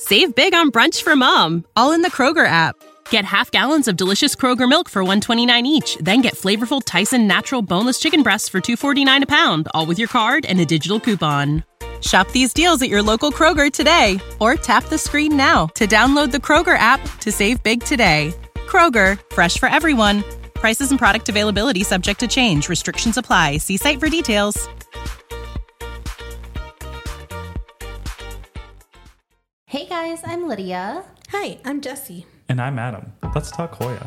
Save big on brunch for mom, all in the Kroger app. Get half gallons of delicious Kroger milk for $1.29 each. Then get flavorful Tyson natural boneless chicken breasts for $2.49 a pound, all with your card and a digital coupon. Shop these deals at your local Kroger today, or tap the screen now to download the Kroger app to save big today. Kroger, fresh for everyone. Prices and product availability subject to change. Restrictions apply. See site for details. Hey guys, I'm Lydia. Hi, I'm Jessie. And I'm Adam. Let's talk Hoya.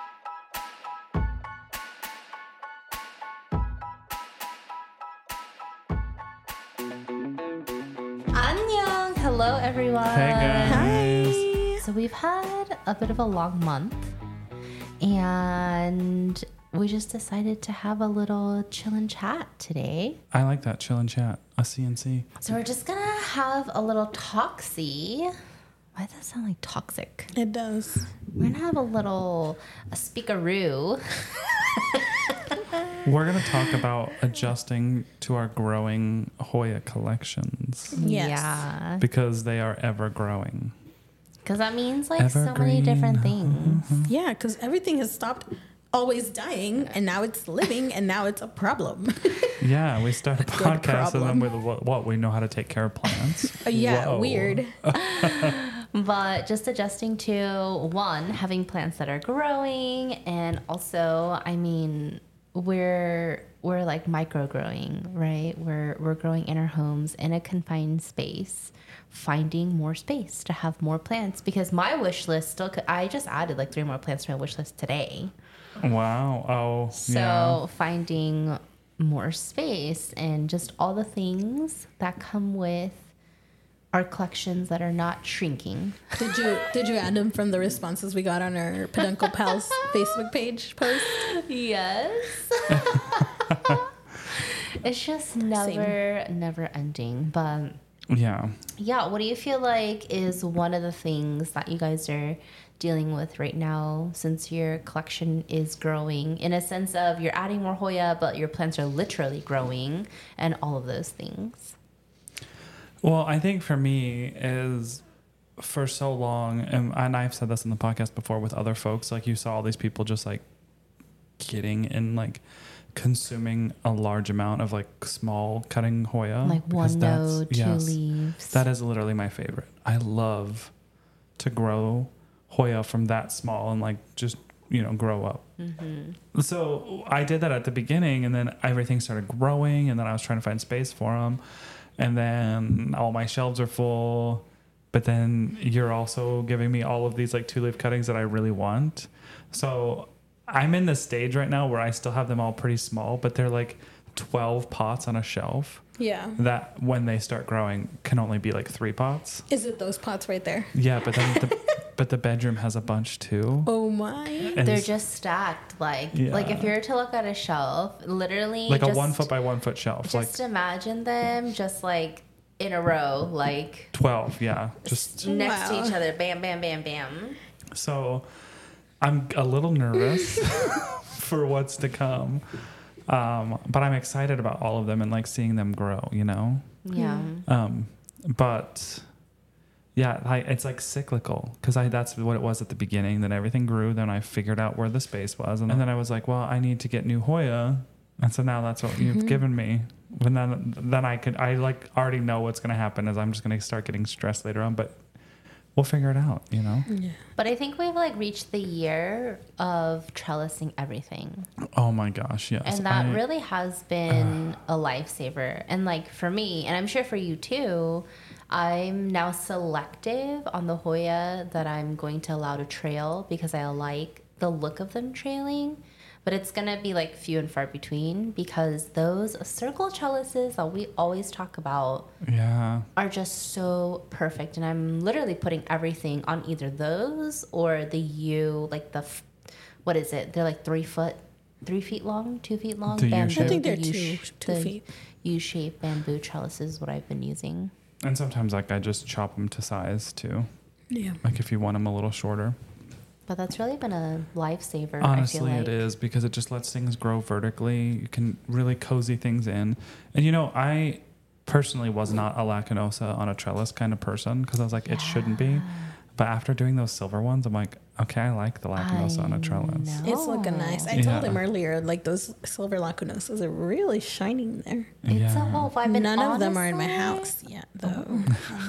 Annyeong! Hello everyone. Hey guys. So we've had a bit of a long month and we just decided to have a little chill and chat today. I like that chill and chat. A CNC. So we're just gonna have a little talksy. Why does that sound like toxic? It does. We're gonna have a speakeroo. We're going to talk about adjusting to our growing Hoya collections Yes. Yeah. because they are ever growing. Because that means like so many different things. Yeah, because everything has stopped always dying, and now it's living, and now it's a problem. Yeah, we start a podcast and then problem. with what we know how to take care of plants. Yeah, Whoa. weird. But just adjusting to one, having plants that are growing, and also, I mean, we're like micro growing, right? We're growing in our homes in a confined space, finding more space to have more plants because my wish list still I just added like 3 more plants to my wish list today. Wow. Oh, So yeah. finding more space and just all the things that come with our collections that are not shrinking. Did you add them from the responses we got on our Peduncle Pals Facebook page post? Yes. It's just never ending. But Yeah. yeah, what do you feel like is one of the things that you guys are dealing with right now since your collection is growing in a sense of you're adding more Hoya, but your plants are literally growing and all of those things? Well, I think for me is for so long, and I've said this in the podcast before with other folks, like you saw all these people just like getting and like consuming a large amount of like small cutting Hoya. Like because one node, two leaves. That is literally my favorite. I love to grow Hoya from that small and like just, grow up. Mm-hmm. So I did that at the beginning and then everything started growing and then I was trying to find space for them. And then all my shelves are full, but then you're also giving me all of these like 2-leaf cuttings that I really want. So I'm in this stage right now where I still have them all pretty small, but they're like 12 pots on a shelf. Yeah. That when they start growing can only be like 3 pots. Is it those pots right there? Yeah, but then the bedroom has a bunch too. Oh my. And They're it's just stacked. Like Yeah. if you were to look at a shelf, literally like just, a 1 foot by 1 foot shelf. Just Like imagine them just like in a row, like 12, yeah. Just next to Wow. each other. Bam, bam, bam, bam. so I'm a little nervous for what's to come. But I'm excited about all of them and like seeing them grow, Yeah. But yeah, it's like cyclical because that's what it was at the beginning. Then everything grew. Then I figured out where the space was. And then I was like, well, I need to get new Hoya. And so now that's what you've given me. And then I like already know what's going to happen is I'm just going to start getting stressed later on, but we'll figure it out, Yeah. But I think we've like reached the year of trellising everything. Oh my gosh. Yes. And that really has been a lifesaver. And like for me, and I'm sure for you too, I'm now selective on the Hoya that I'm going to allow to trail because I like the look of them trailing. But it's going to be like few and far between because those circle trellises that we always talk about are just so perfect. And I'm literally putting everything on either those or the U, like what is it? They're like 3 feet long, 2 feet long. The bamboo. U-shape. I think they're the two feet. U-shaped bamboo trellises is what I've been using. And sometimes like I just chop them to size too. Yeah. Like if you want them a little shorter. But that's really been a lifesaver. Honestly, I feel like. it is because it just lets things grow vertically. You can really cozy things in. And I personally was not a Lacunosa on a trellis kind of person because I was like, it shouldn't be. But after doing those silver ones, I'm like, okay, I like the Lacunosa on a trellis. know. It's looking nice. I told him earlier, like those silver Lacunosas are really shining there. It's a whole vibe. And None of them are in my honestly- house yet, though.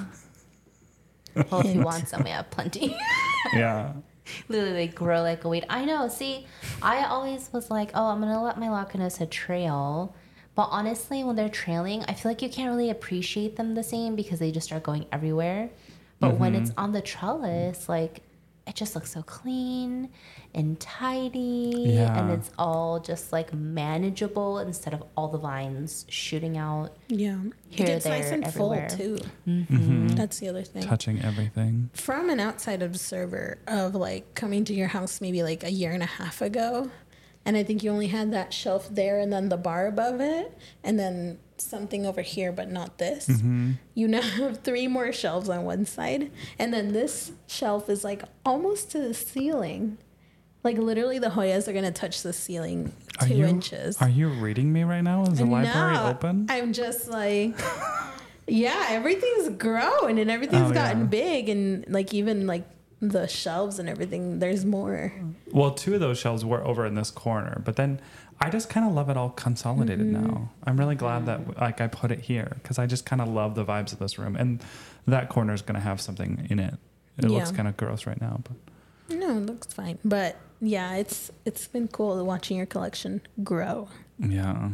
Well, if you want some, we have plenty. Yeah. Literally, they grow like a weed. I know. See, I always was like, oh, I'm going to let my Lacunosa trail. But honestly, when they're trailing, I feel like you can't really appreciate them the same because they just start going everywhere. But when it's on the trellis, like, it just looks so clean and tidy. Yeah. And it's all just, like, manageable instead of all the vines shooting out. Yeah. Here, it gets nice there, and everywhere. full, too. That's the other thing. Touching everything. From an outside observer of, like, coming to your house maybe, like, a year and a half ago, and I think you only had that shelf there and then the bar above it, and then something over here, but not this. You now have 3 more shelves on one side, and then this shelf is like almost to the ceiling. Like literally, the Hoyas are gonna touch the ceiling 2 inches. Are you reading me right now? Is the library No, open? I'm just like, yeah, everything's grown and everything's gotten big, and like even like the shelves and everything, there's more. Well, 2 of those shelves were over in this corner, but then I just kind of love it all consolidated now. I'm really glad that like I put it here because I just kind of love the vibes of this room, and that corner is going to have something in it. It looks kind of gross right now, but No, it looks fine. But yeah, it's been cool watching your collection grow. yeah.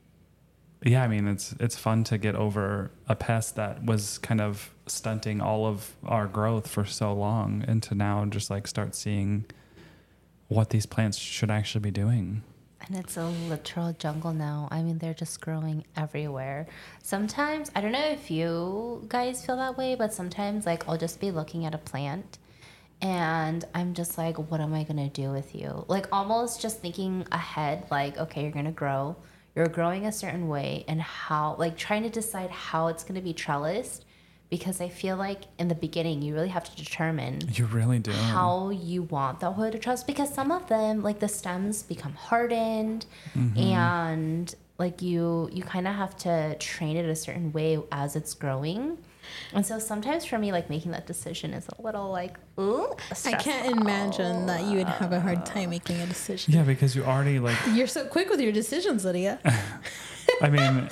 Yeah, I mean, it's fun to get over a pest that was kind of stunting all of our growth for so long, and to now just like start seeing what these plants should actually be doing. And it's a literal jungle now. I mean, they're just growing everywhere. Sometimes, I don't know if you guys feel that way, but sometimes, like, I'll just be looking at a plant and I'm just like, what am I going to do with you? Like, almost just thinking ahead, like, okay, you're going to grow. You're growing a certain way, and how, like, trying to decide how it's going to be trellised. Because I feel like in the beginning, you really have to determine You really do. how you want the Hoya to trellis, because some of them, like the stems become hardened, and like you kind of have to train it a certain way as it's growing. And so sometimes for me, like making that decision is a little like, ooh, I stressful. can't imagine that you would have a hard time making a decision. Yeah, because you already like. You're so quick with your decisions, Lydia. I mean,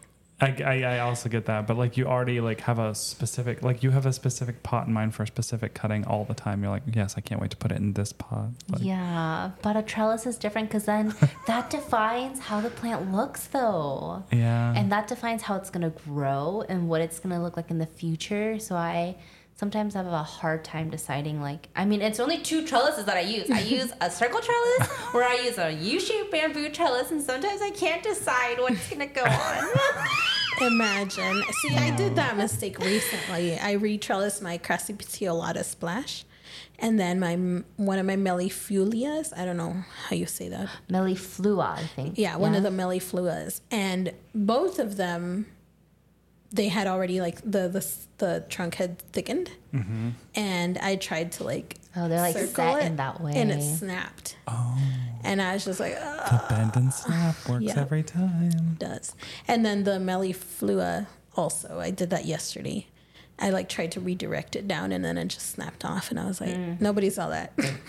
I also get that, but like you already like have a specific pot in mind for a specific cutting all the time. You're like, yes, I can't wait to put it in this pot. Like, Yeah, but a trellis is different because then that defines how the plant looks, though. yeah. And that defines how it's going to grow and what it's going to look like in the future. So I sometimes have a hard time deciding, like, I mean, it's only 2 trellises that I use. I use a circle trellis or I use a U-shaped bamboo trellis, and sometimes I can't decide what's going to go on. Imagine. See, I did that mistake recently. I retrellised my Crassipetiolata Splash, and then one of my Mellifulias. I don't know how you say that. Melliflua, I think. Yeah, one of the Mellifluas, and both of them, they had already like the trunk had thickened, and I tried to like Oh, they're like circle set it, in that way. and it snapped. Oh, And I was just like, the bend and snap works Yeah. every time. does. And then the Melliflua also, I did that yesterday. I like tried to redirect it down, and then it just snapped off, and I was like, nobody saw that.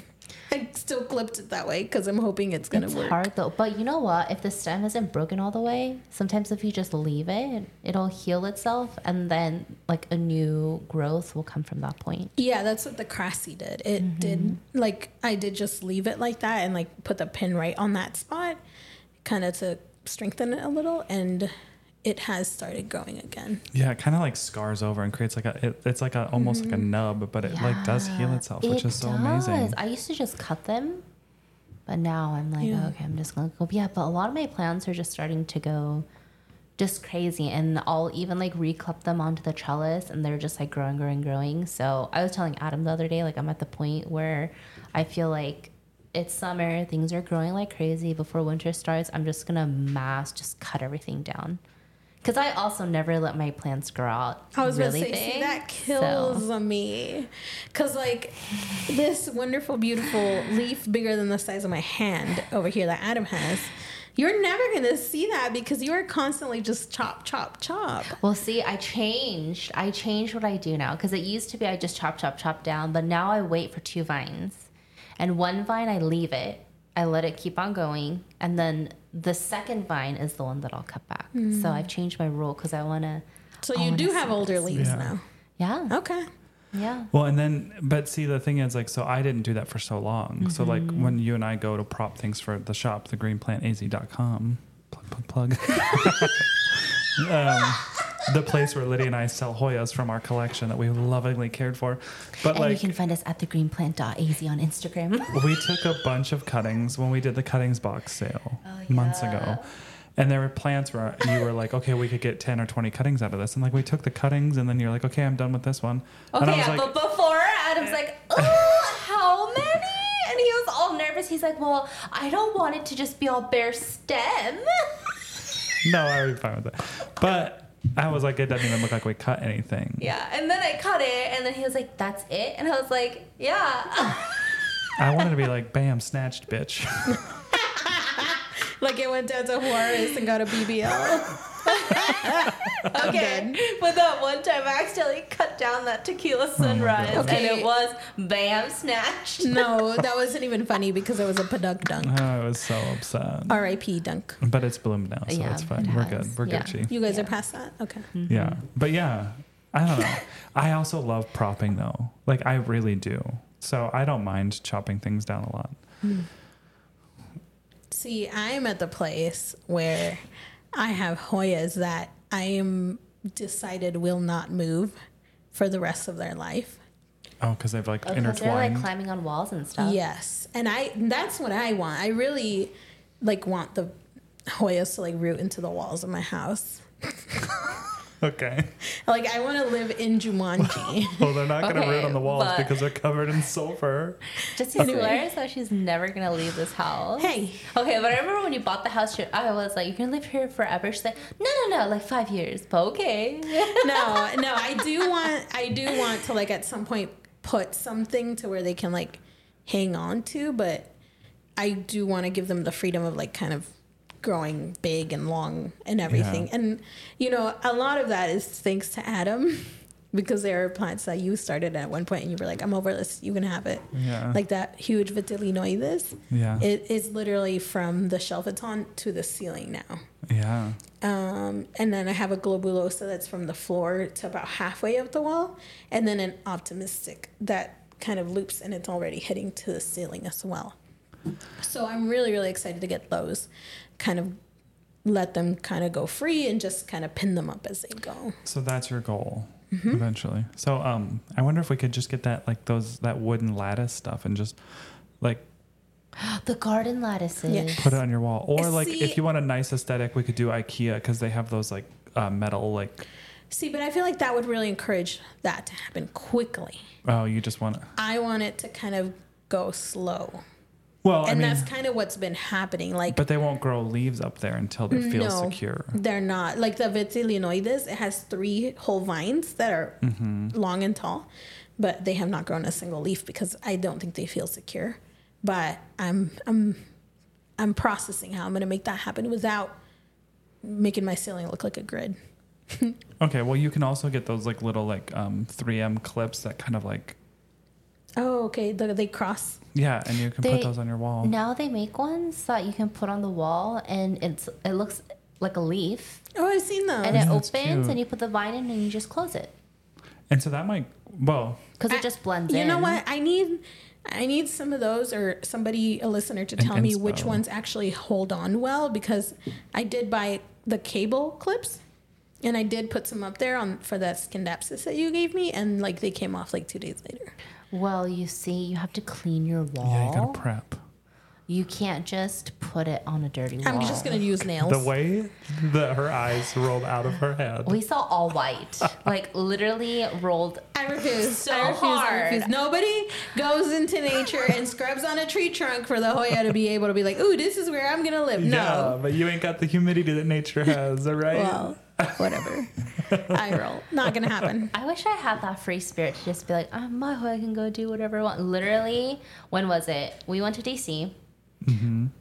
I still clipped it that way because I'm hoping it's gonna It's work. hard though. But you know what? If the stem isn't broken all the way, sometimes if you just leave it, it'll heal itself, and then like a new growth will come from that point. Yeah, that's what the Crassi did. It did, like, I did just leave it like that and like put the pin right on that spot, kind of to strengthen it a little, and it has started growing again. Yeah, it kind of like scars over and creates like it's like a almost like a nub, but it like does heal itself, which is so amazing. I used to just cut them, but now I'm like, okay, I'm just gonna go. Yeah, but a lot of my plants are just starting to go just crazy, and I'll even like reclip them onto the trellis, and they're just like growing. So I was telling Adam the other day, like I'm at the point where I feel like it's summer, things are growing like crazy. Before winter starts, I'm just gonna just cut everything down. Because I also never let my plants grow out I was really gonna say, big. see, that kills me. Because, like, this wonderful, beautiful leaf bigger than the size of my hand over here that Adam has, You're never going to see that because you are constantly just chop, chop, chop. Well, see, I changed what I do now because it used to be I just chop down, but now I wait for 2 vines. And 1 vine, I leave it. I let it keep on going. And then the second vine is the one that I'll cut back. So I've changed my rule because I want to. So you do have older leaves now. Yeah. Okay. Yeah. Well, and then, but see, the thing is, like, so I didn't do that for so long. So, like, when you and I go to prop things for the shop, thegreenplantaz.com, plug. The place where Lydia and I sell Hoyas from our collection that we lovingly cared for. But, And like, you can find us at thegreenplant.az on Instagram. we took a bunch of cuttings when we did the cuttings box sale months ago. And there were plants where you were like, okay, we could get 10 or 20 cuttings out of this. And like, we took the cuttings and then you're like, okay, I'm done with this one. Okay, and I was yeah, like, but before Adam's like, oh, how many? And he was all nervous. He's like, well, I don't want it to just be all bare stem. no, I would be fine with that. But I was like, it doesn't even look like we cut anything. Yeah, and then I cut it, and then he was like, that's it? And I was like, yeah. I wanted to be like, bam, snatched, bitch. Like it went down to Juarez and got a BBL. Okay, but that one time I accidentally cut down that tequila sunrise, God. Okay. and it was bam, snatched. No, that wasn't even funny because it was a Paduk dunk. I was so upset. R.I.P. dunk. But it's bloomed now, so Yeah, it's fine. it We're has. good. We're Yeah. Gucci. You guys are past that? Okay. Yeah. But yeah, I don't know. I also love propping though. Like, I really do. So I don't mind chopping things down a lot. See, I'm at the place where I have Hoyas that I am decided will not move for the rest of their life. Oh, because they've like Because they're intertwined. like climbing on walls and stuff. Yes. And that's what I want. I really like want the Hoyas to like root into the walls of my house. Okay. Like I want to live in Jumanji. Well, they're not going to Okay, root on the walls but- because they're covered in sulfur. Just to swear, so she's never gonna leave this house. Hey. Okay, but I remember when you bought the house, I was like, "You're gonna live here forever." She's like, "No, like 5 years." But okay. No, I do want to like at some point put something to where they can like hang on to, but I do want to give them the freedom of like kind of growing big and long and everything. Yeah. And you know, a lot of that is thanks to Adam because there are plants that you started at one point and you were like, I'm over this, you can have it. Yeah. Like that huge Vitellinoides. Yeah. It is literally from the shelf it's on to the ceiling now. Yeah. And then I have a globulosa that's from the floor to about halfway up the wall. And then an optimistic that kind of loops and it's already hitting to the ceiling as well. So I'm really, really excited to get those, kind of let them kind of go free and just kind of pin them up as they go. So that's your goal eventually. So I wonder if we could just get that like that wooden lattice stuff and just like The garden lattices. Yeah. put it on your wall. Or like See- if you want a nice aesthetic, we could do IKEA because they have those like metal like. See, but I feel like that would really encourage that to happen quickly. Oh, you just want. I want it to kind of go slow. Well, And I mean, that's kind of what's been happening. Like, but they won't grow leaves up there until they feel no, secure. they're not. Like the Vitellinoides, it has 3 whole vines that are long and tall, but they have not grown a single leaf because I don't think they feel secure. But I'm processing how I'm going to make that happen without making my ceiling look like a grid. Okay, well, you can also get those like little like 3M clips that kind of like. Oh, okay. They cross. Yeah, and you can put those on your wall. Now they make ones that you can put on the wall, and it looks like a leaf, Oh, I've seen those. and it that's opens, cute. and you put the vine in, and you just close it And so that might, well, because it just blends in. You know what? I need some of those or somebody, a listener, to tell me which inspo. ones actually hold on well because I did buy the cable clips and I did put some up there for that Scindapsus that you gave me and like they came off like 2 days later. Well, you see, you have to clean your wall. yeah, you gotta prep. You can't just put it on a dirty wall. I'm just going to use nails. The way that her eyes rolled out of her head. We saw all white, like literally rolled. I refuse. So I refuse. hard. I refuse. Nobody goes into nature and scrubs on a tree trunk for the Hoya to be able to be like, ooh, this is where I'm going to live. Yeah, No. but you ain't got the humidity that nature has, all right? Well, whatever. I roll. Not going to happen. I wish I had that free spirit to just be like, my Hoya can go do whatever I want. Literally, when was it? We went to DC.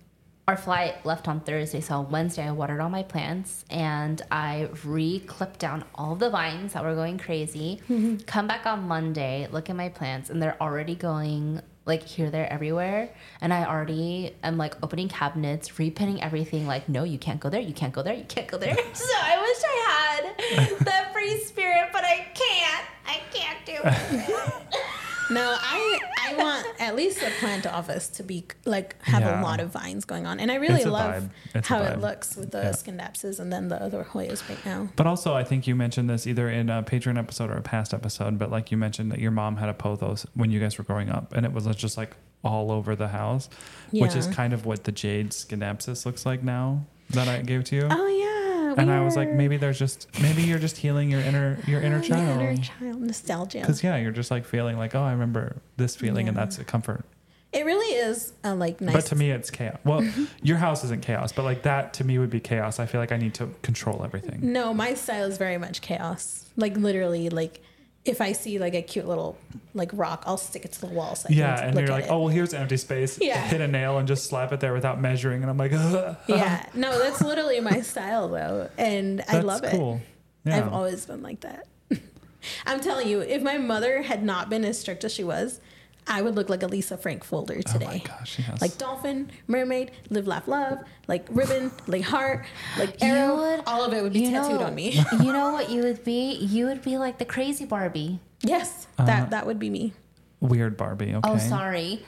our flight left on Thursday, so on Wednesday I watered all my plants and I re-clipped down all the vines that were going crazy. Come back on Monday, look at my plants, and they're already going like here, there, everywhere. And I already am like opening cabinets, repinning everything. Like, no, you can't go there. You can't go there. You can't go there. So I wish I had that free spirit, but I can't. I can't do it. No, I want at least the plant office to be like have Yeah. a lot of vines going on, and I really It's a love vibe. It's a how it vibe. looks with the Yeah. Scindapsus and then the other Hoyas right now. But also, I think you mentioned this either in a Patreon episode or a past episode, but like you mentioned that your mom had a pothos when you guys were growing up, and it was just like all over the house, which is Yeah. kind of what the jade Scindapsus looks like now that I gave to you. Oh yeah, and I was like, weird. maybe you're just healing your inner Your child. inner child nostalgia. Because you're just like feeling like, oh, I remember this feeling, and Yeah. that's a comfort. It really is like nice. But to me, it's chaos. Well, your house isn't chaos, but like that to me would be chaos. I feel like I need to control everything. No, my style is very much chaos. Like literally, like if I see like a cute little like rock, I'll stick it to the wall. So I Yeah, can and look you're at like, it. oh, well, here's empty space. Yeah. Hit a nail and just slap it there without measuring, and I'm like, ugh. Yeah, no, that's literally my style though, and I That's love cool. it. Yeah. I've always been like that. I'm telling you, if my mother had not been as strict as she was, I would look like a Lisa Frank Folder today. Oh my gosh, yes. Like dolphin, mermaid, live, laugh, love, like ribbon, like heart, like arrow. All of it would be tattooed on me. You know what you would be? You would be like the crazy Barbie. Yes, that would be me. Weird Barbie. Okay. Oh, sorry.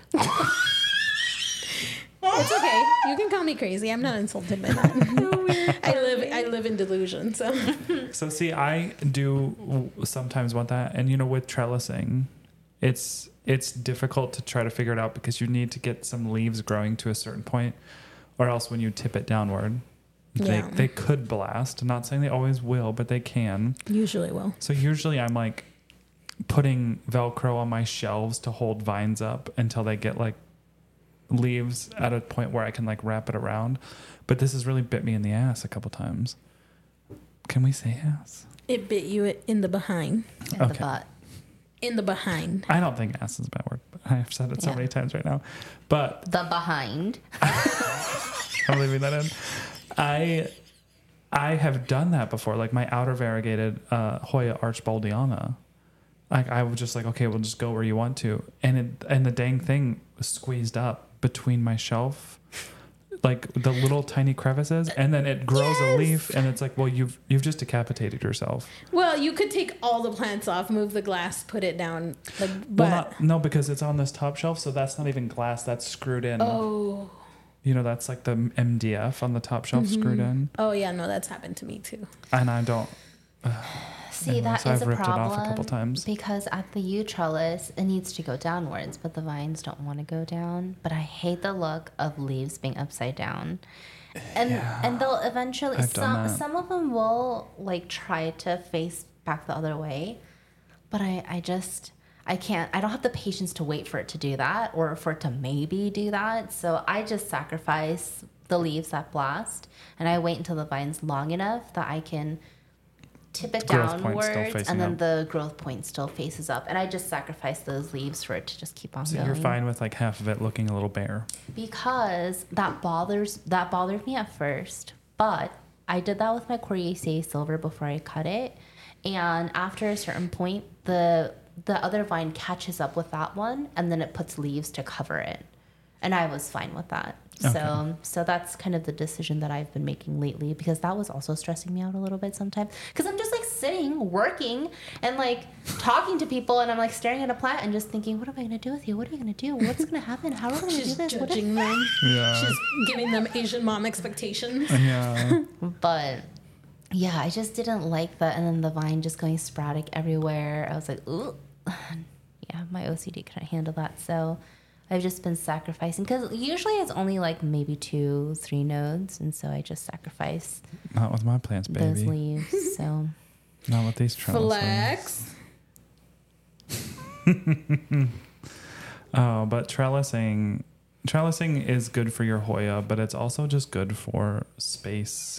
It's okay. You can call me crazy. I'm not insulted by that. I live in delusion. So So see, I do sometimes want that, and with trellising, it's difficult to try to figure it out because you need to get some leaves growing to a certain point, or else when you tip it downward, Yeah. they could blast. I'm not saying they always will, but they can. usually will. So usually I'm like putting Velcro on my shelves to hold vines up until they get like leaves at a point where I can like wrap it around. But this has really bit me in the ass a couple times. Can we say ass? It bit you in the behind. In the Okay. butt. In the behind. I don't think ass is a bad word, but I've said it so Yeah. many times right now. But The behind. I'm leaving that in. I have done that before, like my outer variegated Hoya Archbaldiana. Like I was just like, okay, we'll just go where you want to, and the dang thing was squeezed up between my shelf, like the little tiny crevices, and then it grows a leaf, and it's like, well, you've just decapitated yourself. Well, you could take all the plants off, move the glass, put it down. Like, but No, because it's on this top shelf, so that's not even glass. That's screwed in. oh, That's like the MDF on the top shelf screwed in, oh yeah, no, that's happened to me too. and I don't. See, Anyway, that so is I've a ripped it off problem a couple times. because at the U trellis, it needs to go downwards, but the vines don't want to go down. But I hate the look of leaves being upside down. And they'll eventually, I've done that. some of them will like try to face back the other way, but I can't, I don't have the patience to wait for it to do that or for it to maybe do that. So I just sacrifice the leaves that blast and I wait until the vine's long enough that I can tip it Growth point still downwards facing and then up. the growth point still faces up. And I just sacrifice those leaves for it to just keep on So going. you're fine with like half of it looking a little bare. Because that bothered me at first, but I did that with my Coriaceae silver before I cut it, and after a certain point, the other vine catches up with that one, and then it puts leaves to cover it, and I was fine with that. Okay. So that's kind of the decision that I've been making lately because that was also stressing me out a little bit sometimes because I'm just like sitting, working, and like talking to people, and I'm like staring at a plant and just thinking, what am I gonna do with you? What are you gonna do? What's gonna happen? How are we gonna do She's this? What if- judging them. Yeah. She's giving them Asian mom expectations. Yeah. But yeah, I just didn't like that. And then the vine just going sporadic everywhere. I was like, ooh. Yeah, my OCD couldn't handle that. So I've just been sacrificing because usually it's only like maybe 2-3 nodes. And so I just sacrifice Not with my plants, those baby. leaves. So Not with these trellises. Flex. Oh, but trellising is good for your Hoya, but it's also just good for space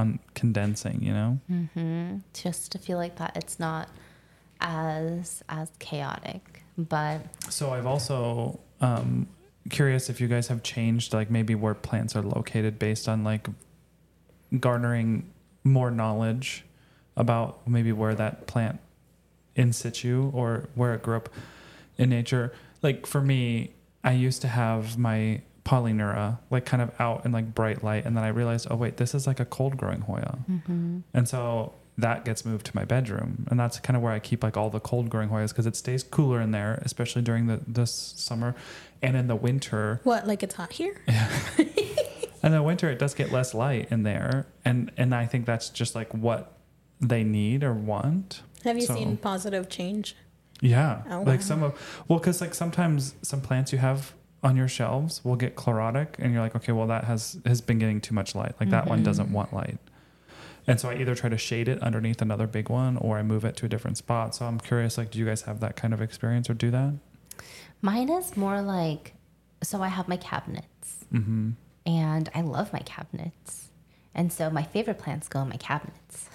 condensing, just to feel like that it's not as chaotic. But So I've also, curious if you guys have changed, like maybe where plants are located based on like garnering more knowledge about maybe where that plant in situ or where it grew up in nature. Like for me, I used to have my Polyneura like kind of out in like bright light, and then I realized, oh wait, this is like a cold growing Hoya. And so that gets moved to my bedroom, and that's kind of where I keep like all the cold growing Hoyas, because it stays cooler in there, especially during the summer. And in the winter, What, like it's hot here? in the winter it does get less light in there, and I think that's just like what they need or want. Have you So- seen positive change? Yeah. Oh, Like wow. because like sometimes some plants you have on your shelves will get chlorotic, and you're like, okay, well that has been getting too much light. Like that one doesn't want light. And so I either try to shade it underneath another big one, or I move it to a different spot. So I'm curious, like, do you guys have that kind of experience or do that? Mine is more like, so I have my cabinets, and I love my cabinets. And so my favorite plants go in my cabinets.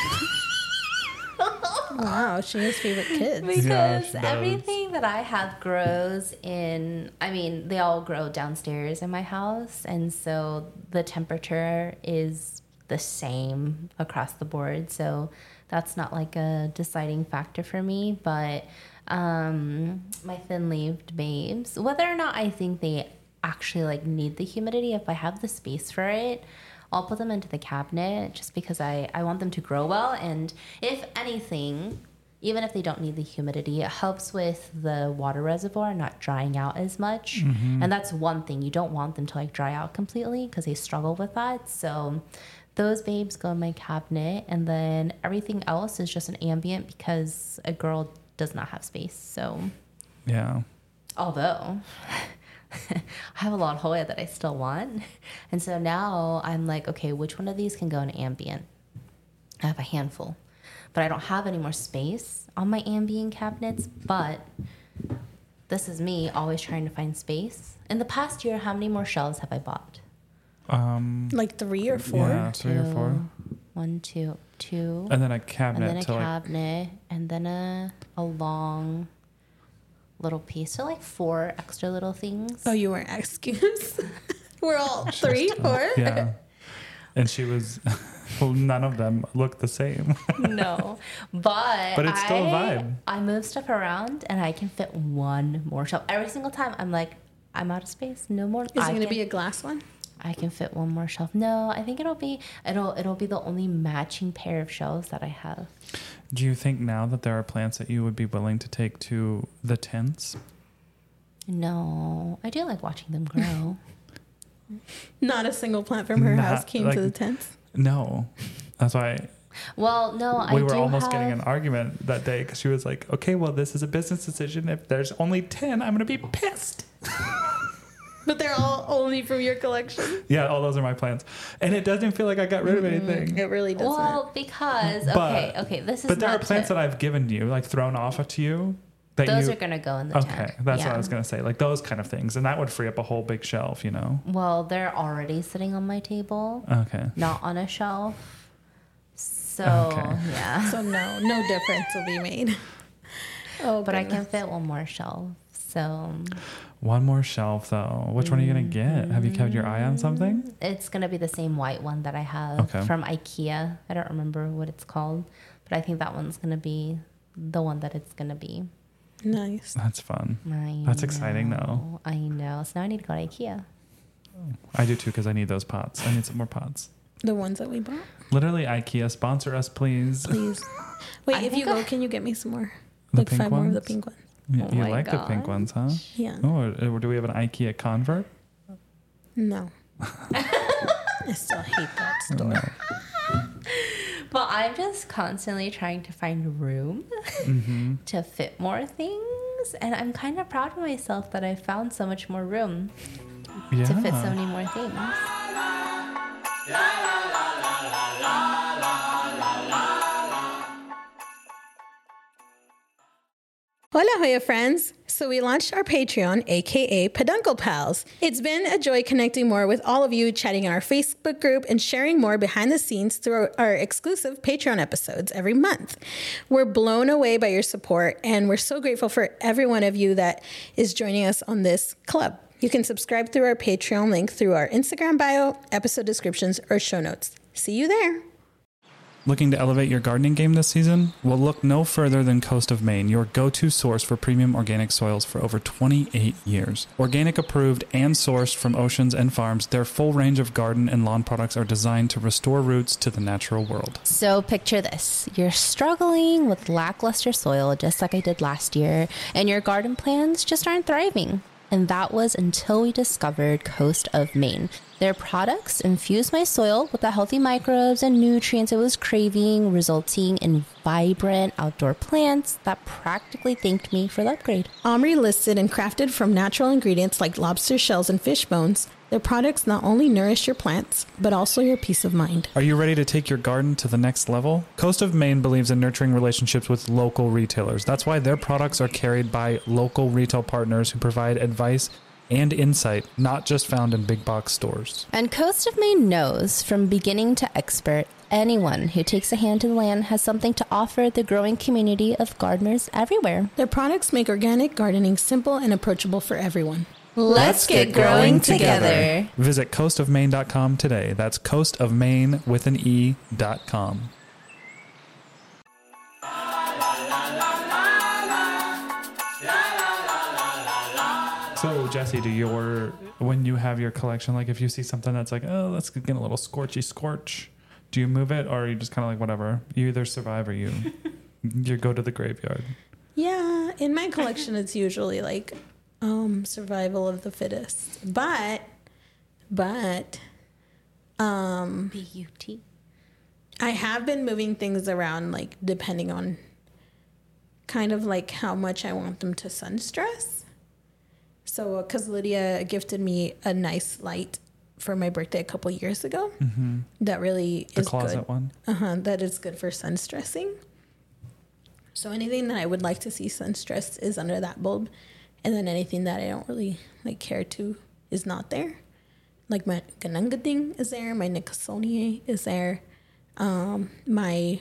Wow, she has favorite kids. Because Yeah, she does. everything that I have grows in, I mean, they all grow downstairs in my house. And so the temperature is the same across the board. So that's not like a deciding factor for me. But my thin-leaved babes, whether or not I think they actually like need the humidity, if I have the space for it, I'll put them into the cabinet just because I want them to grow well. And if anything, even if they don't need the humidity, it helps with the water reservoir not drying out as much. And that's one thing. You don't want them to like dry out completely because they struggle with that. So those babes go in my cabinet, and then everything else is just an ambient because a girl does not have space. So Yeah. although I have a lot of Hoya that I still want. And so now I'm like, okay, which one of these can go in ambient? I have a handful, but I don't have any more space on my ambient cabinets. But this is me always trying to find space. In the past year, how many more shelves have I bought? Like 3 or 4? Yeah, 3 or 4. 1, 2, 2. And then a And cabinet then a to like, cabinet, and then a long little piece. So like 4 extra little things. Oh, you weren't excuse. We're all 3, 4. yeah. And she was, well, none of them look the same. No, but But it's still a vibe. I move stuff around, and I can fit one more shelf every single time. I'm like, I'm out of space. No more. Is it going to be a glass one? I can fit one more shelf. No, I think it'll be the only matching pair of shelves that I have. Do you think now that there are plants that you would be willing to take to the tents? No, I do like watching them grow. Not a single plant from her Not, house came like- to the tents. No. That's why Well, no, we I were do almost have, getting an argument that day, because she was like, okay, well, this is a business decision. If there's only 10, I'm going to be pissed. But they're all only from your collection. Yeah, all those are my plants. And it doesn't feel like I got rid of anything. It really doesn't. Well, because But- okay, this is. But there are not plants to- that I've given you, like thrown off to you. That those you, are gonna go in the okay, tent. that's Yeah. what I was going to say. Like those kind of things. And that would free up a whole big shelf, you know? Well, they're already sitting on my table, Okay. not on a shelf. So Okay. yeah, So no difference will be made. Oh, but I goodness. can fit one more shelf. So One more shelf, though. Which one are you going to get? Have you kept your eye on something? it's gonna be the same white one that I have Okay. from IKEA. I don't remember what it's called, but I think that one's gonna be the one that it's gonna be. Nice. That's fun. I That's exciting, though. know, I know. So now I need to go to IKEA. I do too, because I need those pots. I need some more pots. The ones that we bought, Literally, IKEA, sponsor us, please. please. Wait, I if you think go, can you get me some more? The Like pink 5 more of the ones? pink ones. You, Oh you my like the pink gosh. ones, huh? Yeah. Oh, or do we have an IKEA convert? No. I still hate that store. But I'm just constantly trying to find room to fit more things. And I'm kind of proud of myself that I found so much more room Yeah. to fit so many more things. Hola, Hoya friends. So we launched our Patreon, aka Peduncle Pals. It's been a joy connecting more with all of you, chatting in our Facebook group, and sharing more behind the scenes through our exclusive Patreon episodes every month. We're blown away by your support, and we're so grateful for every one of you that is joining us on this club. You can subscribe through our Patreon link through our Instagram bio, episode descriptions, or show notes. See you there. Looking to elevate your gardening game this season? Well, look no further than Coast of Maine, your go-to source for premium organic soils for over 28 years. Organic approved and sourced from oceans and farms, their full range of garden and lawn products are designed to restore roots to the natural world. So picture this. You're struggling with lackluster soil just like I did last year, and your garden plants just aren't thriving. And that was until we discovered Coast of Maine. Their products infused my soil with the healthy microbes and nutrients it was craving, resulting in vibrant outdoor plants that practically thanked me for the upgrade. Omri listed and crafted from natural ingredients like lobster shells and fish bones, their products not only nourish your plants, but also your peace of mind. Are you ready to take your garden to the next level? Coast of Maine believes in nurturing relationships with local retailers. That's why their products are carried by local retail partners who provide advice and insight, not just found in big box stores. And Coast of Maine knows, from beginning to expert, anyone who takes a hand to the land has something to offer the growing community of gardeners everywhere. Their products make organic gardening simple and approachable for everyone. Let's get growing together. Visit coastofmaine.com today. That's coastofmaine with an E.com. So, Jesse, when you have your collection, like if you see something that's like, oh, let's get a little scorch, do you move it, or are you just kind of like, whatever? You either survive or you go to the graveyard? Yeah, in my collection, it's usually like survival of the fittest. But B-U-T. I have been moving things around, like depending on kind of like how much I want them to sun stress. So, because Lydia gifted me a nice light for my birthday a couple years ago, that really The is closet good. one? That is good for sun stressing. So anything that I would like to see sun stressed is under that bulb, and then anything that I don't really like care to is not there. Like my Ganungading is there, my Nicholsonia is there, my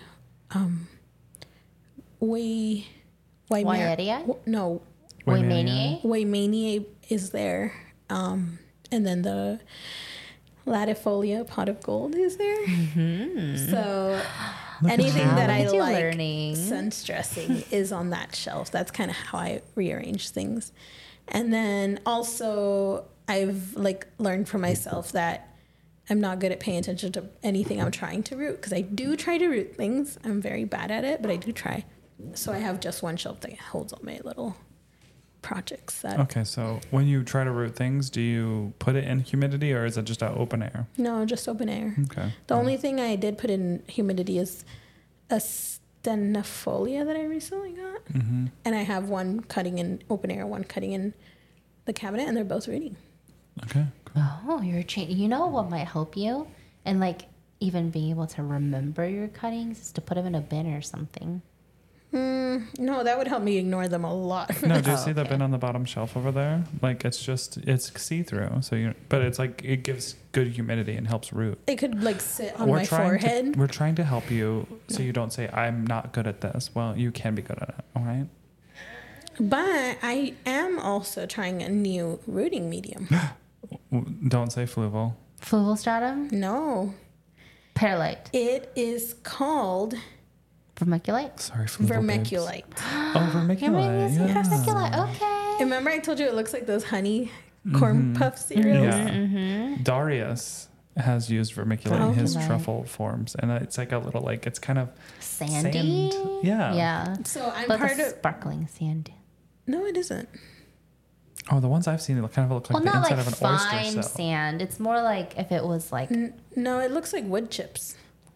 Waymania is there, and then the Latifolia pot of gold is there. So anything that I like sun stressing is on that shelf. That's kind of how I rearrange things. And then also I've like learned for myself that I'm not good at paying attention to anything I'm trying to root, because I do try to root things. I'm very bad at it, but I do try. So I have just one shelf that holds all my little projects. Okay, so when you try to root things, do you put it in humidity, or is it just out open air? No, just open air. Okay. The only thing I did put in humidity is a Stenofolia that I recently got. And I have one cutting in open air, one cutting in the cabinet, and they're both rooting. Okay, cool. Oh, you're changing. You know what might help you? And like even being able to remember your cuttings is to put them in a bin or something. No, that would help me ignore them a lot. No, do you see the bin on the bottom shelf over there? Like it's see-through, so but it's like it gives good humidity and helps root. It could like sit on my forehead. We're trying to help you so you don't say I'm not good at this. Well, you can be good at it, all right? But I am also trying a new rooting medium. Don't say fluval. Fluval stratum? No. Perlite. It is called Vermiculite? Sorry, fluval vermiculite. Oh, vermiculite. Yeah. Vermiculite. Okay. Remember I told you it looks like those honey corn puff cereals? Yeah. Darius has used vermiculite in his truffle forms, and it's like a little it's kind of sandy. Sand. Yeah. Yeah. So I'm but part of sparkling sand. No, it isn't. Oh, the ones I've seen kind of look like the inside of an oyster fine shell. Sand. It's more like if it was like No, it looks like wood chips.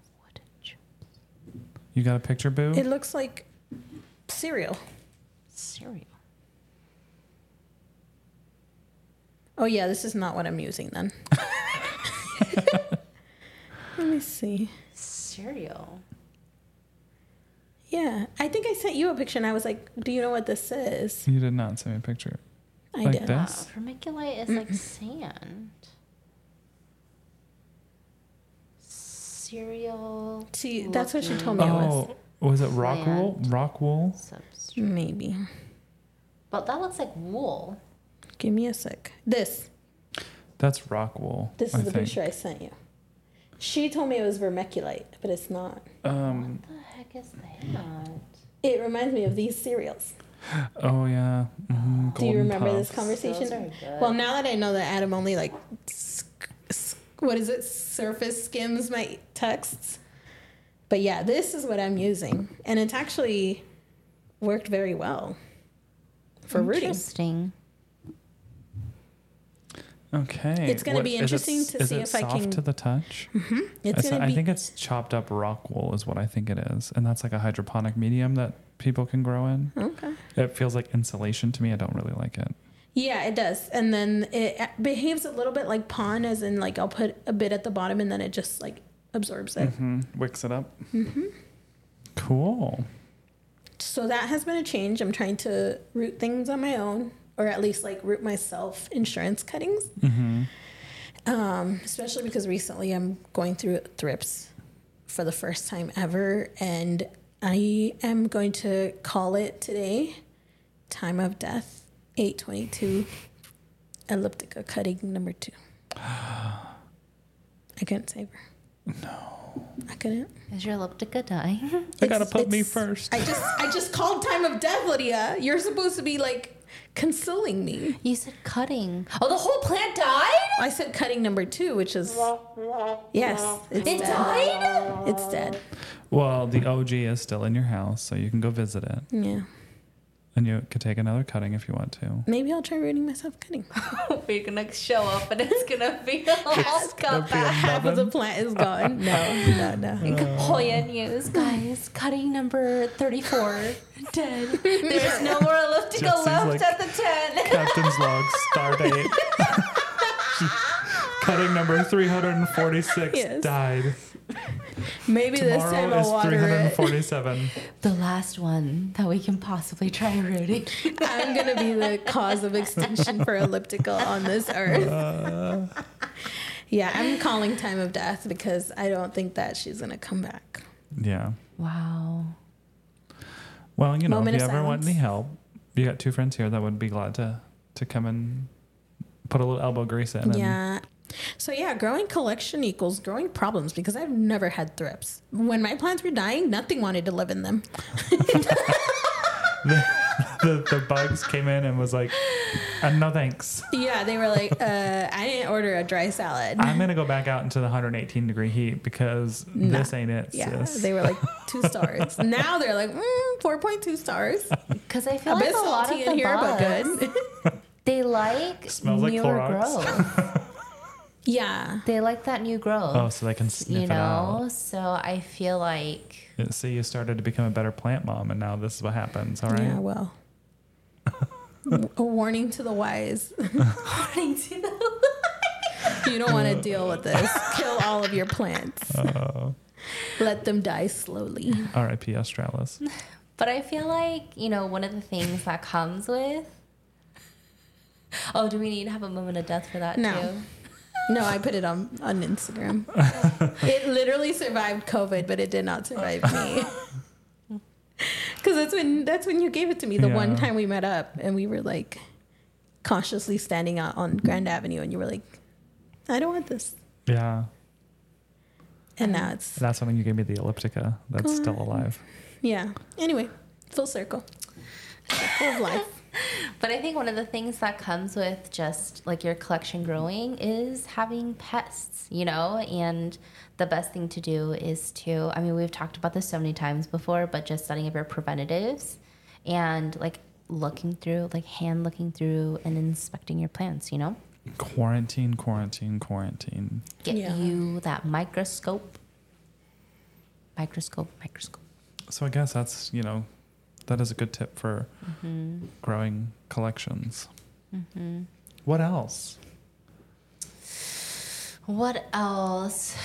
You got a picture, Boo? It looks like cereal. Oh yeah, this is not what I'm using then. Let me see. Cereal. Yeah, I think I sent you a picture and I was like, do you know what this is? You did not send me a picture. I like did. This? Vermiculite is like sand. Cereal. See, that's what she told me it was. Oh, was it rock wool? Rock wool? Substrate. Maybe. But that looks like wool. Give me a sec. This That's rock wool. is I the think. picture I sent you. She told me it was vermiculite, but it's not. What the heck is that? It reminds me of these cereals. Oh yeah. Mm-hmm. Do you remember this Those conversation? are good. Well, now that I know that Adam only like, what is it, surface skims my texts. But yeah, this is what I'm using, and it's actually worked very well for rooting. Interesting. Okay. It's gonna be interesting to see if I soft can- to the touch. It's gonna I be. think it's chopped up rock wool is what I think it is, and that's like a hydroponic medium that people can grow in. Okay. It feels like insulation to me. I don't really like it. Yeah, it does, and then it behaves a little bit like pon, as in like I'll put a bit at the bottom, and then it just like absorbs it. Wicks it up. Cool. So that has been a change. I'm trying to root things on my own, or at least like root myself insurance cuttings. Especially because recently I'm going through thrips for the first time ever, and I am going to call it today. Time of death, 8/22, elliptica cutting number 2. I couldn't save her. No, I couldn't. Is your elliptica dying? They gotta put me It's- first. I just called time of death, Lydia. You're supposed to be like consoling me. You said cutting. Oh, the whole plant died? I said cutting number 2, which is yes, it's It dead. died? It's dead. Well, the OG is still in your house, so you can go visit it, Yeah, and you could take another cutting if you want to. maybe I'll try rooting myself cutting. We're gonna show up and it's gonna be all cut back. Half of the plant is gone. No. Hoya News, guys. Cutting number 34 dead. There's no more elliptical Jesse's left like- at the 10. Captain's log, star date. Cutting number 346 Yes. died. Maybe this time Tomorrow I'll is water it. 347. The last one that we can possibly try rooting. I'm gonna be the cause of extinction for elliptical on this earth. Yeah, I'm calling time of death because I don't think that she's gonna come back. Yeah. Wow. Well, you know, Moment if you of ever want silence. any help, you got 2 friends here that would be glad to come and put a little elbow grease in. And Yeah. So yeah, growing collection equals growing problems because I've never had thrips. When my plants were dying, nothing wanted to live in them. the bugs came in and was like, no thanks. Yeah, they were like, I didn't order a dry salad. I'm going to go back out into the 118 degree heat because this ain't it, Yeah, sis. they were like 2 stars. Now they're like 4.2 stars. Because I feel A like bit a lot of salty the in here, but bugs, good. they like Smells like newer Clorox. growth. Yeah. They like that new growth. Oh, so they can sniff you it know, out. so I feel like See, you started to become a better plant mom, and now this is what happens, all right? Yeah, well. A warning to the wise. You don't want to deal with this. Kill all of your plants. Let them die slowly. R.I.P. Australis. But I feel like, you know, one of the things that comes with. Oh, do we need to have a moment of death for that No. too? No, I put it on Instagram. It literally survived COVID, but it did not survive me. Because that's when you gave it to me. The one Yeah. time we met up and we were like cautiously standing out on Grand Avenue, and you were like, "I don't want this." Yeah. And now it's That's when you gave me the elliptica that's still alive. yeah. Anyway, full circle. Circle of life. But I think one of the things that comes with just like your collection growing is having pests, you know, and the best thing to do is to, I mean, we've talked about this so many times before, but just setting up your preventatives and like hand looking through and inspecting your plants, you know, Quarantine. get Yeah. you that microscope. So I guess that's, that is a good tip for growing collections. What else? What else?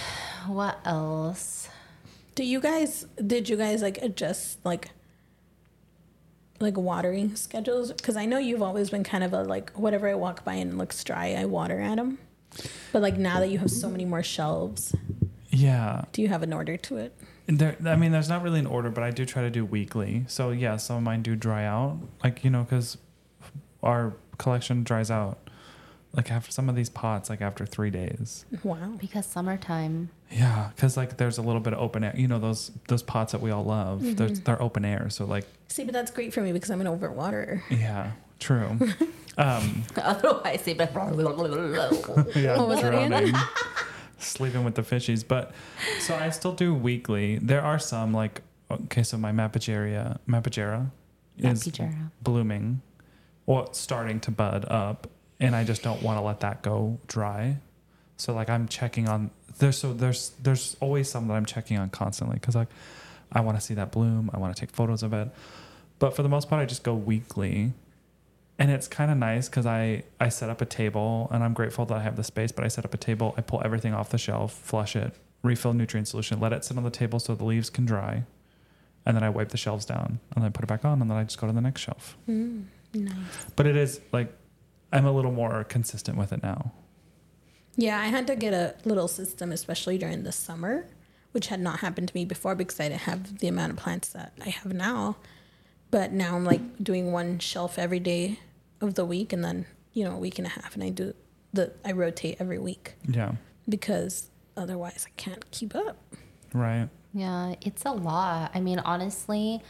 Did you guys like adjust like watering schedules? Because I know you've always been kind of a like whatever I walk by and it looks dry, I water at them. But like now that you have so many more shelves, Yeah. do you have an order to it? There's not really an order, but I do try to do weekly. So yeah, some of mine do dry out, because our collection dries out. Like after some of these pots, like after 3 days. Wow. Because summertime. Yeah, because like there's a little bit of open air. You know those pots that we all love. They're open air, so like. See, but that's great for me because I'm an overwater. Yeah, true. Otherwise, they'd be Yeah, What was that again? drowning, sleeping with the fishies. But so I still do weekly. There are some like so my Mapagera is Mapagera. blooming, or starting to bud up, and I just don't want to let that go dry. So like I'm checking on there's always some that I'm checking on constantly because like I want to see that bloom. I want to take photos of it. But for the most part, I just go weekly. And it's kind of nice because I set up a table, and I'm grateful that I have the space, but I set up a table. I pull everything off the shelf, flush it, refill nutrient solution, let it sit on the table so the leaves can dry. And then I wipe the shelves down, and then I put it back on, and then I just go to the next shelf. Nice. But it is like, I'm a little more consistent with it now. Yeah, I had to get a little system, especially during the summer, which had not happened to me before because I didn't have the amount of plants that I have now. But now I'm like doing one shelf every day of the week, and then, you know, a week and a half, and I rotate every week. Yeah. Because otherwise I can't keep up. Right. Yeah, it's a lot. I mean, honestly,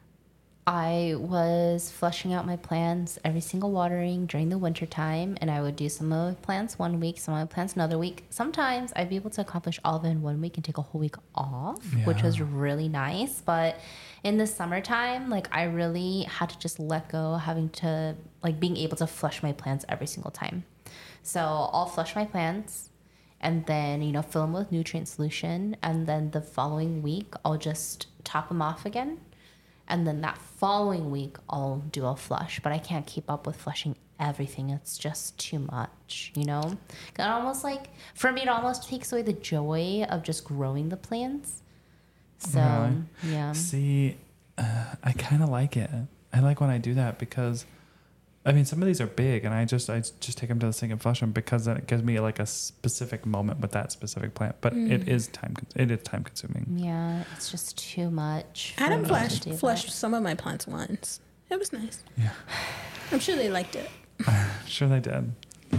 I was flushing out my plants every single watering during the winter time, and I would do some of my plants one week, some of my plants another week. Sometimes I'd be able to accomplish all of it in 1 week and take a whole week off, which was really nice. But in the summertime, like I really had to just let go, having to like being able to flush my plants every single time. So I'll flush my plants and then, you know, fill them with nutrient solution. And then the following week, I'll just top them off again. And then that following week, I'll do a flush. But I can't keep up with flushing everything. It's just too much, you know? It almost like, for me, it almost takes away the joy of just growing the plants. So, Really? yeah. See, I kind of like it. I like when I do that because, I mean, some of these are big, and I just take them to the sink and flush them because then it gives me like a specific moment with that specific plant. But it is time consuming. Yeah, it's just too much. for Adam me to do flushed that. some of my plants once. It was nice. Yeah, I'm sure they liked it. sure they did.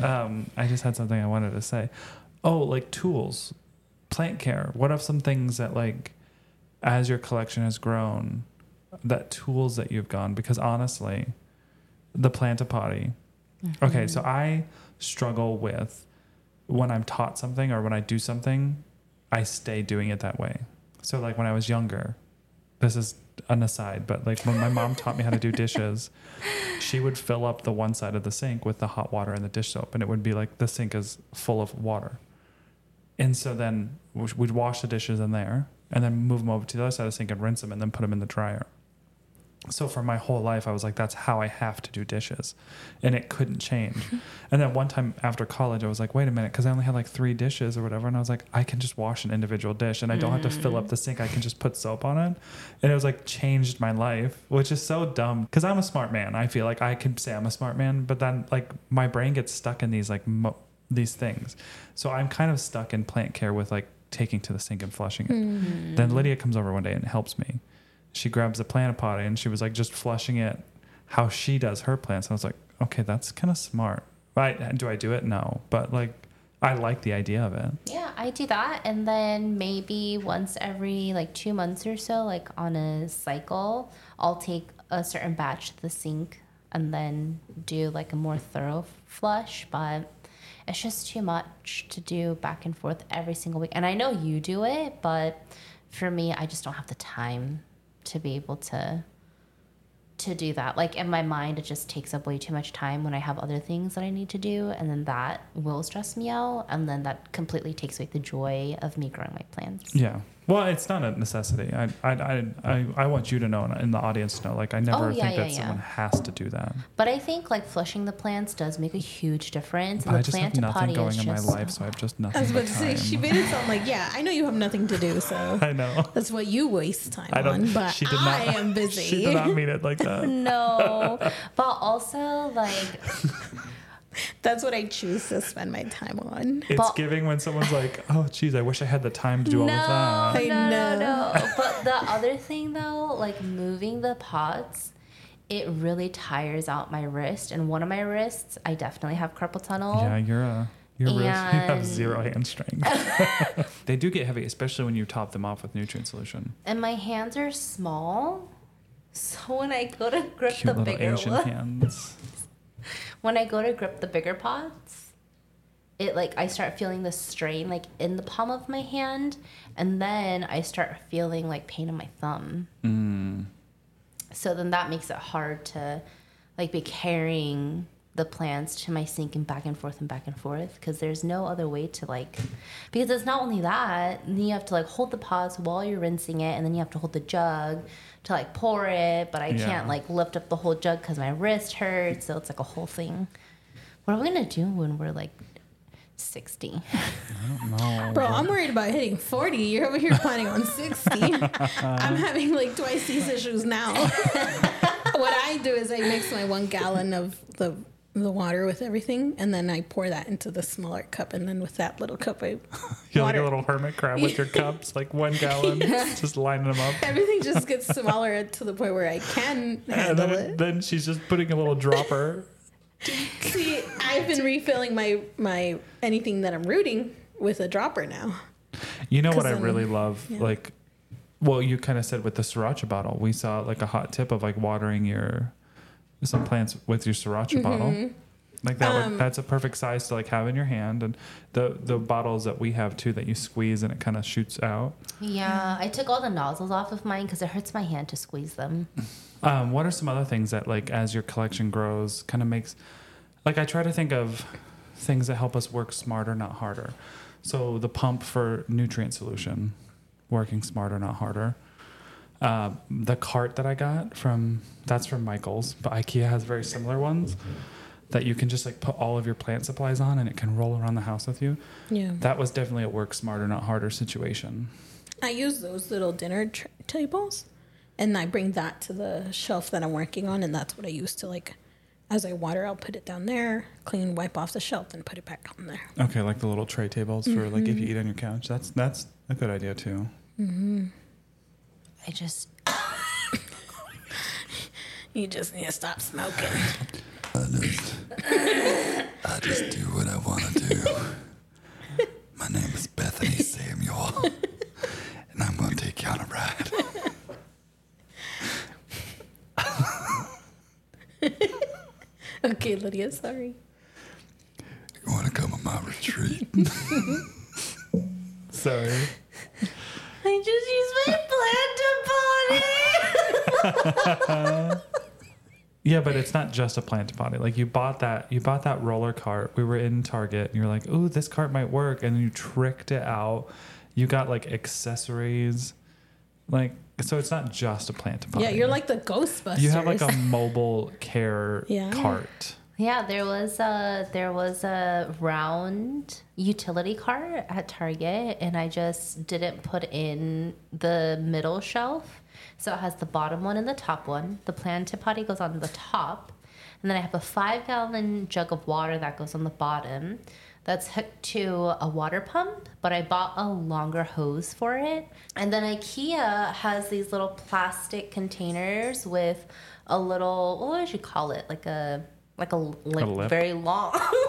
I just had something I wanted to say. Oh, like tools, plant care. What are some things that like, as your collection has grown, that tools that you've gone? Because honestly, the Plant-A-Potty. Okay, so I struggle with when I'm taught something or when I do something, I stay doing it that way. So like when I was younger, this is an aside, but like when my mom taught me how to do dishes, she would fill up the one side of the sink with the hot water and the dish soap, and it would be like the sink is full of water. And so then we'd wash the dishes in there and then move them over to the other side of the sink and rinse them and then put them in the dryer. So for my whole life, I was like, that's how I have to do dishes. And it couldn't change. And then one time after college, I was like, wait a minute, because I only had like 3 dishes or whatever. And I was like, I can just wash an individual dish and I don't have to fill up the sink. I can just put soap on it. And it was like changed my life, which is so dumb because I'm a smart man. I feel like I can say I'm a smart man, but then like my brain gets stuck in these like these things. So I'm kind of stuck in plant care with like taking to the sink and flushing it. Then Lydia comes over one day and helps me. She grabs the Plant-A-Potty and she was like just flushing it how she does her plants. I was like, okay, that's kind of smart. Do I do it? No. But like, I like the idea of it. Yeah, I do that. And then maybe once every like 2 months or so, like on a cycle, I'll take a certain batch to the sink and then do like a more thorough flush. But it's just too much to do back and forth every single week. And I know you do it, but for me, I just don't have the time to be able to do that. Like in my mind, it just takes up way too much time when I have other things that I need to do, and then that will stress me out, and then that completely takes away the joy of me growing my plants. Yeah. Well, it's not a necessity. I want you to know, and the audience to know, like I never think that someone has to do that. But I think like flushing the plants does make a huge difference. But I just have nothing going in my life, so I have just nothing. I was about to say, she made it sound like, yeah, I know you have nothing to do, so I know. that's what you waste time on. But I am busy. She did not mean it like that. No, but also like that's what I choose to spend my time on. It's giving when someone's like, oh, geez, I wish I had the time to do all of that. I know. No. But the other thing though, like moving the pots, it really tires out my wrist. And one of my wrists, I definitely have carpal tunnel. Yeah, your wrist, you have zero hand strength. They do get heavy, especially when you top them off with nutrient solution. And my hands are small. So when I go to grip Cute the little bigger Asian one, hands. when I go to grip the bigger pots, it like I start feeling the strain like in the palm of my hand, and then I start feeling like pain in my thumb. So then that makes it hard to like be carrying the plants to my sink and back and forth because there's no other way to like, because it's not only that, then you have to like hold the pots while you're rinsing it, and then you have to hold the jug to like pour it, but I can't like lift up the whole jug because my wrist hurts, so it's like a whole thing. What are we gonna do when we're like 60? I don't know. Bro, I'm worried about hitting 40. You're over here planning on 60. I'm having like twice these issues now. What I do is I mix my 1 gallon of the water with everything, and then I pour that into the smaller cup, and then with that little cup I You're like a little hermit crab with your cups, like 1 gallon, just lining them up. Everything just gets smaller to the point where I can handle it. Then she's just putting a little dropper. See, I've been refilling my anything that I'm rooting with a dropper now. You know what I really love? Yeah. Like, well, you kind of said with the sriracha bottle, we saw like a hot tip of like watering some plants with your sriracha bottle. Like that's a perfect size to like have in your hand. And the bottles that we have too that you squeeze and it kind of shoots out. Yeah, I took all the nozzles off of mine because it hurts my hand to squeeze them. What are some other things that like as your collection grows kind of makes, like I try to think of things that help us work smarter, not harder. So the pump for nutrient solution, working smarter, not harder. The cart that I got that's from Michael's, but IKEA has very similar ones that you can just like put all of your plant supplies on and it can roll around the house with you. Yeah. That was definitely a work smarter, not harder situation. I use those little dinner tables, and I bring that to the shelf that I'm working on, and that's what I use to like, as I water, I'll put it down there, clean, wipe off the shelf, and put it back on there. Okay, like the little tray tables for like if you eat on your couch. That's a good idea too. I just... You just need to stop smoking. I just do what I want to do. My name is Bethany Samuel, and I'm going to take you on a ride. Okay, Lydia, sorry. You want to come on my retreat? Sorry. I just used my plant potty. Yeah, but it's not just a plant potty. Like you bought that roller cart. We were in Target and you're like, "Ooh, this cart might work." And you tricked it out. You got like accessories. Like, so it's not just a plant potty. Yeah, you're like the Ghostbusters. You have like a mobile care cart. Yeah, there was a round utility cart at Target, and I just didn't put in the middle shelf. So it has the bottom one and the top one. The plant potty goes on the top. And then I have a 5-gallon jug of water that goes on the bottom. That's hooked to a water pump, but I bought a longer hose for it. And then IKEA has these little plastic containers with a little, what would you call it? Like very long.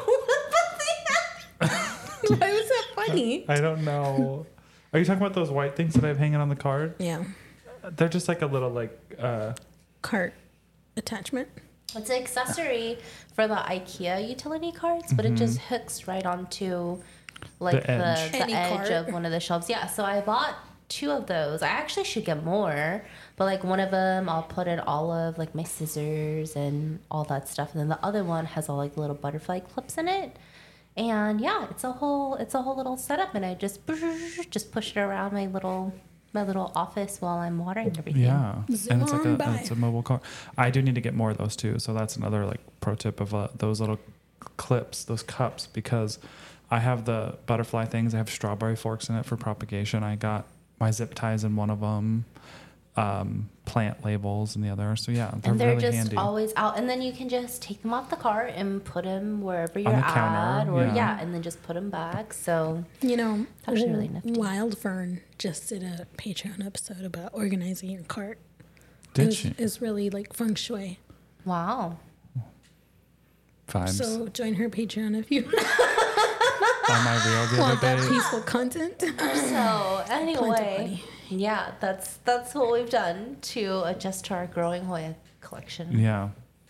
Why was that funny? I don't know. Are you talking about those white things that I have hanging on the cart? Yeah. They're just like a little like cart attachment. It's an accessory for the IKEA utility carts, but it just hooks right onto like the edge of one of the shelves. Yeah, so I bought 2 of those. I actually should get more, but like one of them I'll put in all of like my scissors and all that stuff, and then the other one has all like little butterfly clips in it. And yeah, it's a whole little setup, and I just push it around my little office while I'm watering everything. Yeah, and it's a mobile car. I do need to get more of those too. So that's another like pro tip of those little clips, those cups, because I have the butterfly things. I have strawberry forks in it for propagation. I got my zip ties in one of them, plant labels in the other. So yeah, they're really just handy. Always out, and then you can just take them off the cart and put them wherever you're on the at, counter, or and then just put them back. So it's actually really nifty. Wild Fern just did a Patreon episode about organizing your cart. Did she? It's really like feng shui. Wow. Vibes. So join her Patreon if you On my reel the want that other day. peaceful content. So anyway, Plenty. yeah, that's what we've done to adjust to our growing Hoya collection. Yeah.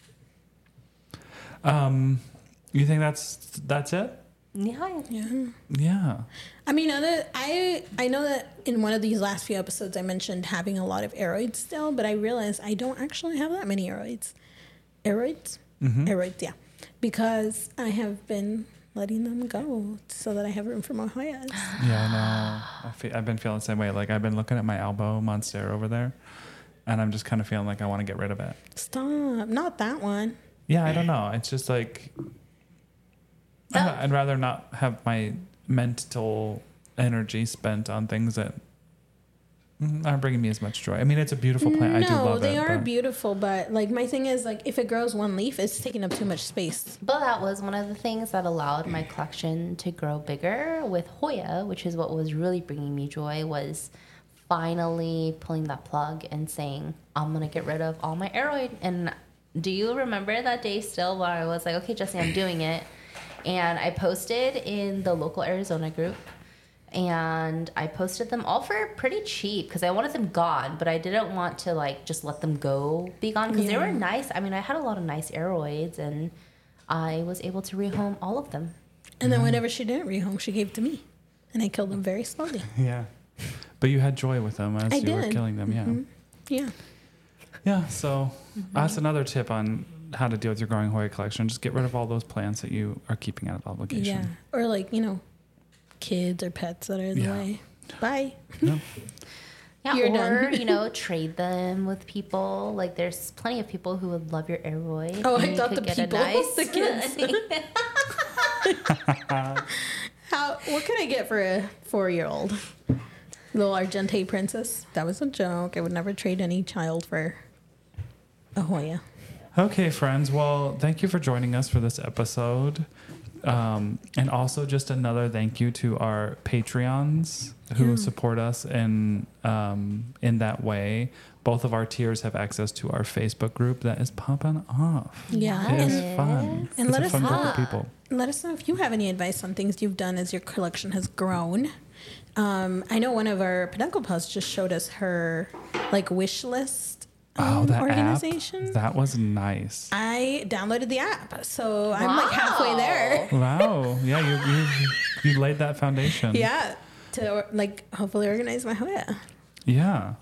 You think that's it? Yeah. Yeah. Yeah. I mean, I know that in one of these last few episodes I mentioned having a lot of aeroids still, but I realized I don't actually have that many aeroids. Aeroids? Mm-hmm. Aeroids, yeah. Because I have been letting them go so that I have room for more Hoyas. Yeah, I know. I've been feeling the same way. Like, I've been looking at my elbow monstera over there, and I'm just kind of feeling like I want to get rid of it. Stop. Not that one. Yeah, I don't know. It's just like, I'd rather not have my mental energy spent on things that aren't bringing me as much joy. I mean, it's a beautiful plant. I do love it. No, they are but- beautiful, but like my thing is like if it grows one leaf, it's taking up too much space. But that was one of the things that allowed my collection to grow bigger with Hoya, which is what was really bringing me joy, was finally pulling that plug and saying, I'm going to get rid of all my aeroid. And do you remember that day still where I was like, okay, Jesse, I'm doing it. And I posted in the local Arizona group. And I posted them all for pretty cheap because I wanted them gone, but I didn't want to like just let them be gone because they were nice. I mean, I had a lot of nice aeroids and I was able to rehome all of them. And then whenever she didn't rehome, she gave to me. And I killed them very slowly. Yeah. But you had joy with them as I you were did. killing them. Yeah. Yeah. Yeah. So that's another tip on how to deal with your growing Hoya collection. Just get rid of all those plants that you are keeping out of obligation. Yeah. Or like, kids or pets that are in the way. Bye. No. Yeah, You're or, done. trade them with people. Like, there's plenty of people who would love your aeroid. Oh, and I you thought could the get a people, the kids. What can I get for a 4-year-old? Little Argente princess? That was a joke. I would never trade any child for a Hoya. Okay, friends. Well, thank you for joining us for this episode. And also just another thank you to our Patreons who support us in that way. Both of our tiers have access to our Facebook group that is popping off. Yeah. It And is fun. and It's let a us fun group know. of people. let us know if you have any advice on things you've done as your collection has grown. I know one of our peduncle pals just showed us her wish list That organization. app, that was nice. I downloaded the app, so I'm halfway there. Wow. Yeah, you laid that foundation. Yeah, to hopefully organize my Hoya. Yeah.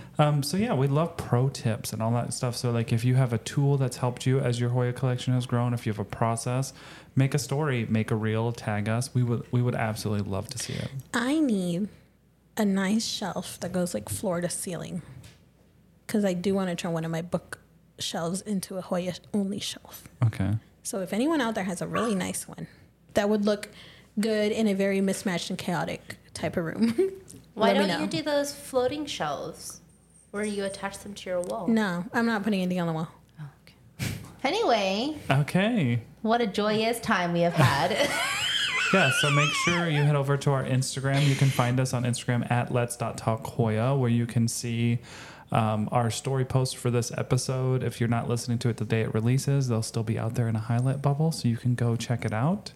We love pro tips and all that stuff. So if you have a tool that's helped you as your Hoya collection has grown, if you have a process, make a story, make a reel, tag us. We would absolutely love to see it. I need a nice shelf that goes floor to ceiling, because I do want to turn one of my bookshelves into a Hoya only shelf. Okay. So if anyone out there has a really nice one that would look good in a very mismatched and chaotic type of room, Why let me don't know. you do those floating shelves where you attach them to your wall? No, I'm not putting anything on the wall. Oh, okay. Anyway, Okay. what a joyous time we have had. Yeah, so make sure you head over to our Instagram. You can find us on Instagram at lets.talkhoya, where you can see our story post for this episode. If you're not listening to it the day it releases, they'll still be out there in a highlight bubble, so you can go check it out.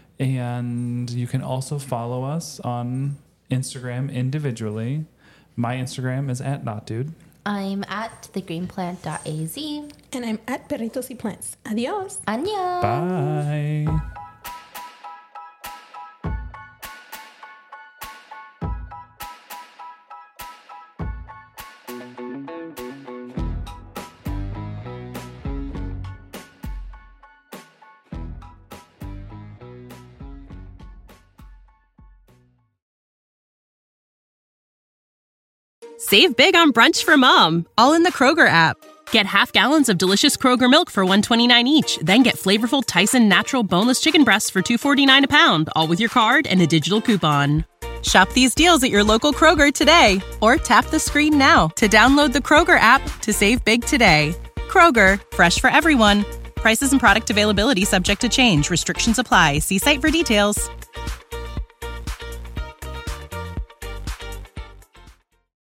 And you can also follow us on Instagram individually. My Instagram is at notdude. I'm at thegreenplant.az. And I'm at Perritos y Plants. Adios. Annyeong. Bye. Save big on brunch for mom, all in the Kroger app. Get half gallons of delicious Kroger milk for $1.29 each. Then get flavorful Tyson natural boneless chicken breasts for $2.49 a pound, all with your card and a digital coupon. Shop these deals at your local Kroger today, or tap the screen now to download the Kroger app to save big today. Kroger, fresh for everyone. Prices and product availability subject to change. Restrictions apply. See site for details.